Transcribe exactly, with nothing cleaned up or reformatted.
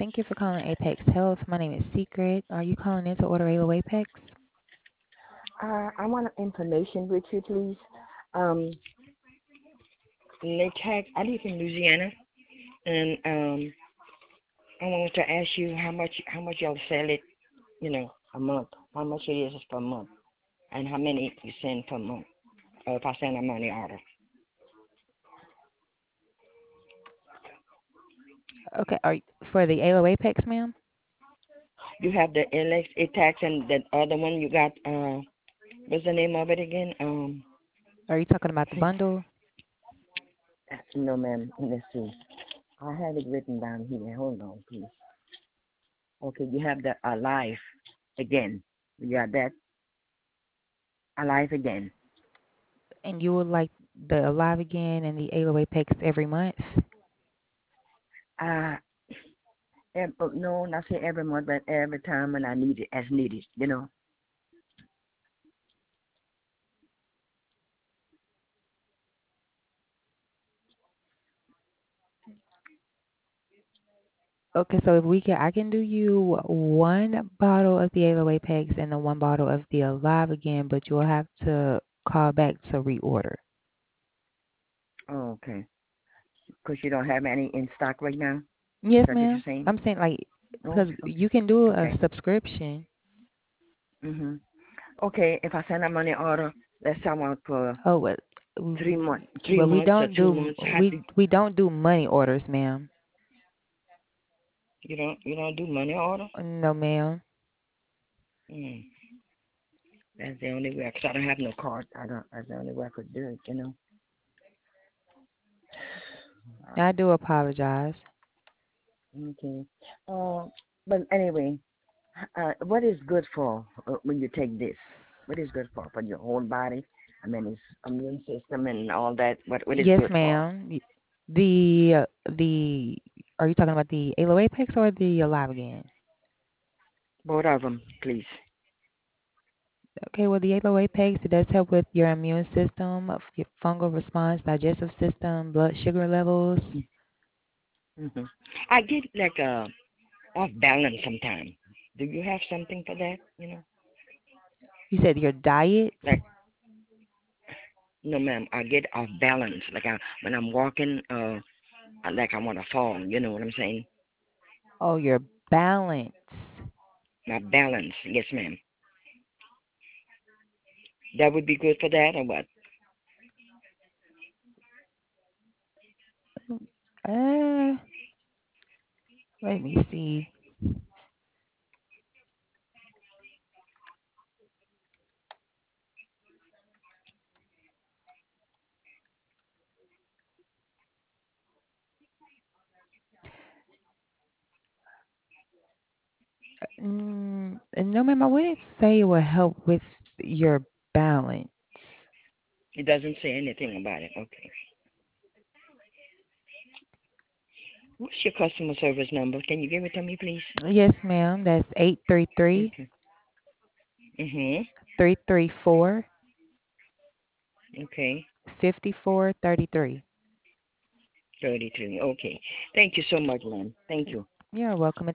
Thank you for calling Apex Health. My name is Secret. Are you calling in to order Alo Apex? Uh, I want information with you, please. Um, they tag. I live in Louisiana, and um, I wanted to ask you how much how much y'all sell it, you know, a month. How much it is per month, and how many you send per month. Uh, if I send a money order, Okay, are you, for the Alo Apex, ma'am? you have the L X tax and the other one you got. Uh, what's the name of it again? Um, Are you talking about the bundle? no, ma'am. Let's see. I have it written down here. Hold on, please. Okay, you have the alive again. You got that alive again. And you would like the Alive Again and the Alo Apex every month? Uh, ev- uh, no, not say every month, but every time when I need it, as needed. You know. Okay, so if we can, I can do you one bottle of the Alo Apex and the one bottle of the Alive Again, but you'll have to call back to reorder. Oh, okay. Because you don't have any in stock right now. Yes, That's what you're ma'am. saying. I'm saying like Oh, because okay. you can do a Okay. subscription. Mhm. Okay. If I send a money order, let's say I want for Oh, well, three w- months, three well, we months or don't two do months. How we do we don't do money orders, ma'am. you don't you don't do money order? No, ma'am. Mm. That's the only way. Cause I don't have no card. I don't. That's the only way I could do it. You know. I do apologize. Okay. Uh, but anyway, uh, what is good for uh, when you take this? What is good for for your whole body? I mean, it's immune system and all that. What what is Yes, good for? ma'am. Y- The uh, the are you talking about the Alo Apex or the Alive Again? Both of them, please. Okay, well, the Alo Apex, it does help with your immune system, of your fungal response, digestive system, blood sugar levels. Mm-hmm. I get like uh off balance sometimes. Do you have something for that? You know, You said your diet. like no, ma'am. I get off balance. Like I when I'm walking, uh, I- like I want to fall. You know what I'm saying? Oh, your balance. My balance. Yes, ma'am. That would be good for that, or what? Uh, let me see. Mm, no, ma'am, I wouldn't say it will help with your balance. It doesn't say anything about it. Okay. What's your customer service number? Can you give it to me, please? Yes, ma'am. That's eight three three, Okay. Mhm. three three four, Okay. five four three three. Thirty-three. Okay. Thank you so much, ma'am. Thank you. You're welcome.